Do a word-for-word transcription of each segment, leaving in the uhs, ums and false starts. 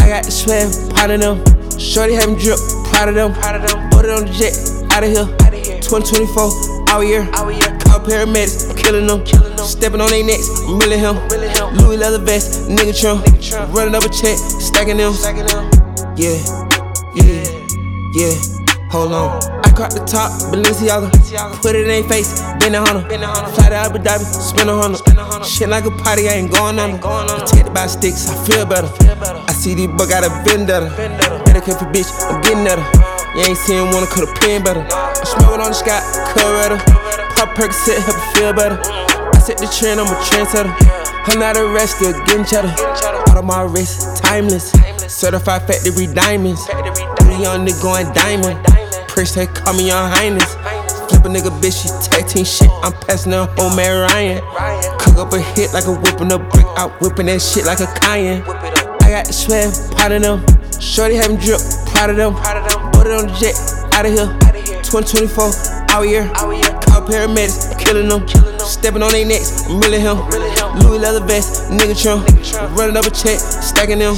got the swag, part of them. Shorty having drip, proud of them. Ordered on the jet, out of here. twenty twenty-four, all year. Call paramedics, I'm killing them. Stepping on their necks, I'm really him. Louis leather vest, nigga trim. Running up a check, stacking them. Yeah, yeah, yeah. Hold on. I caught the top, Balenciaga. Put it in their face, been a hundred. Fly to Abu Dhabi, spend a hundred. Shit like a party, I ain't going on it. Protected by sticks, I feel better. I see these bugs got a vendetta. Better careful bitch, I'm getting at her. You ain't seen one, I could've penned better. I'm smoking on the sky, Coretta. Pop Percocet, help it feel better. I set the trend, I'm a trendsetter. I'm not arrested, getting cheddar. Out of my wrist, timeless. Certified factory diamonds. Three young nigga going diamond. Prince, they call me Young Highness. Flip a nigga bitch, she tag team shit. I'm passing her home, Mary Ryan. Cook up a hit like a whipping a brick. Out whipping that shit like a Cayenne. I got the swag, part of them. Shorty having drip, proud of them. Ordered on the jet, out of here. twenty twenty-four, all year. Call paramedics, I'm killing them. Stepping on their necks, I'm really him. Louis leather vest, nigga trim. Running up a check, stacking them.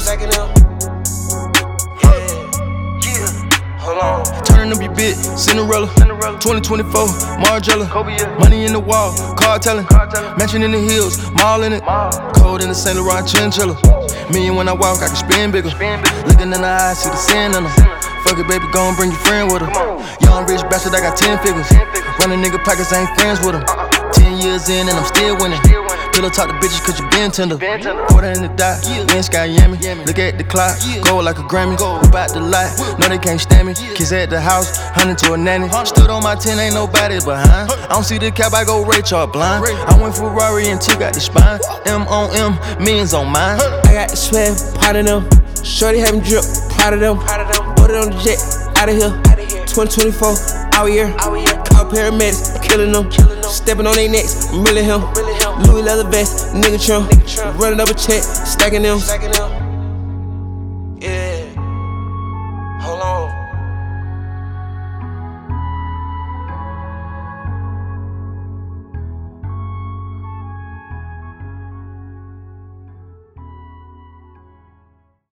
Turning up your bit, Cinderella. twenty twenty-four, Margiela. Money in the wall, car telling. Mansion in the hills, mall in it. Cold in the Saint Laurent chinchilla. Me and when I walk, I can spin bigger. Looking in the eyes, see the sin in her. Fuck it, baby, gon' bring your friend with her. Young rich bastard, I got ten figures. Running nigga pockets, I ain't friends with him. Ten years in and I'm still winning. Pillow talk to bitches cause you been tender. Put her in the dot, in Sky Yammy. Look at the clock, gold like a Grammy. Whip out the light, no they can't stand me. Kids at the house, hunting to a nanny. Stood on my ten, ain't nobody behind. I don't see the cap, I go Ray Charles blind. I went Ferrari and two got the spine. M on M, millions on mine. I got the swag, part of them. Shorty having drip, proud of them. Ordered on the jet, out of here. twenty twenty-four, all year. Call paramedics, I'm killing them. Stepping on their necks, I'm really him. Louis leather vest, nigga trim. Running up a check, stacking them. Yeah.